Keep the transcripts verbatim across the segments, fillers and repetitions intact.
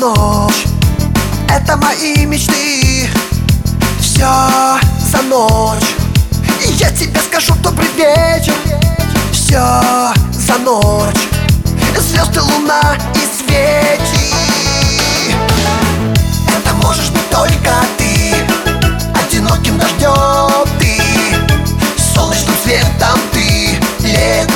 ночь, это мои мечты. Все за ночь, и я тебе скажу добрый вечер. Все за ночь, звезды, луна и свечи. Это можешь быть только ты, одиноким дождем ты, солнечным светом ты, летом.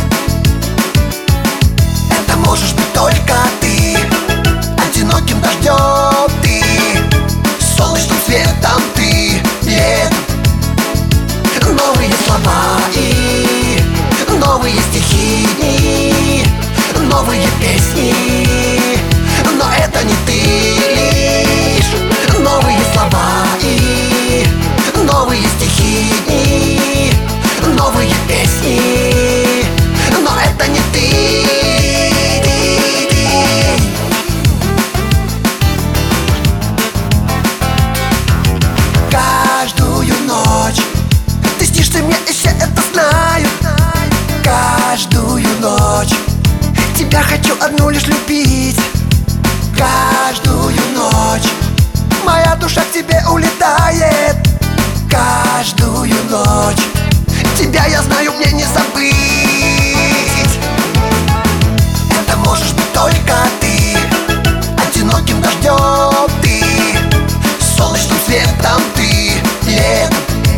Это можешь быть только ты, одиноким дождем ты, солнечным светом ты, летом. Новые слова и новые стихи, новые песни, но это не ты лишь. Новые слова и новые стихи, новые песни, но это не ты. Каждую ночь ты снишься мне, и все это знают. Каждую ночь тебя хочу одну лишь любить. Каждую ночь моя душа к тебе улетает. Каждую ночь тебя, я знаю, мне не забыть. Это можешь быть только ты, одиноким дождем ты, солнечным светом ты, летом.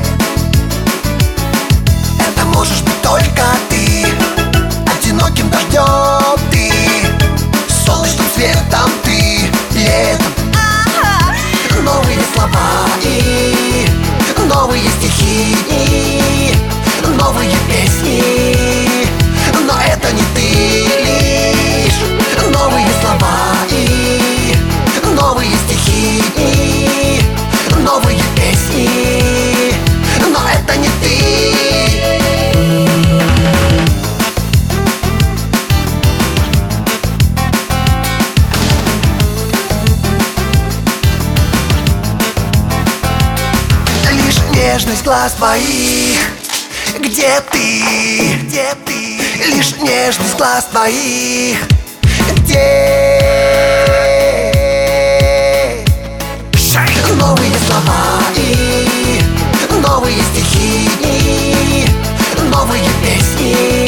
Это можешь быть только ты, одиноким дождем ты, солнечным светом ты, летом. Новые слова и новые стихи, новые песни, но это не ты лишь. Новые слова и новые стихи, новые песни, но это не ты. Нежность глаз твоих, где ты, где ты? Лишь нежность глаз твоих, где? Новые слова и новые стихи, новые песни.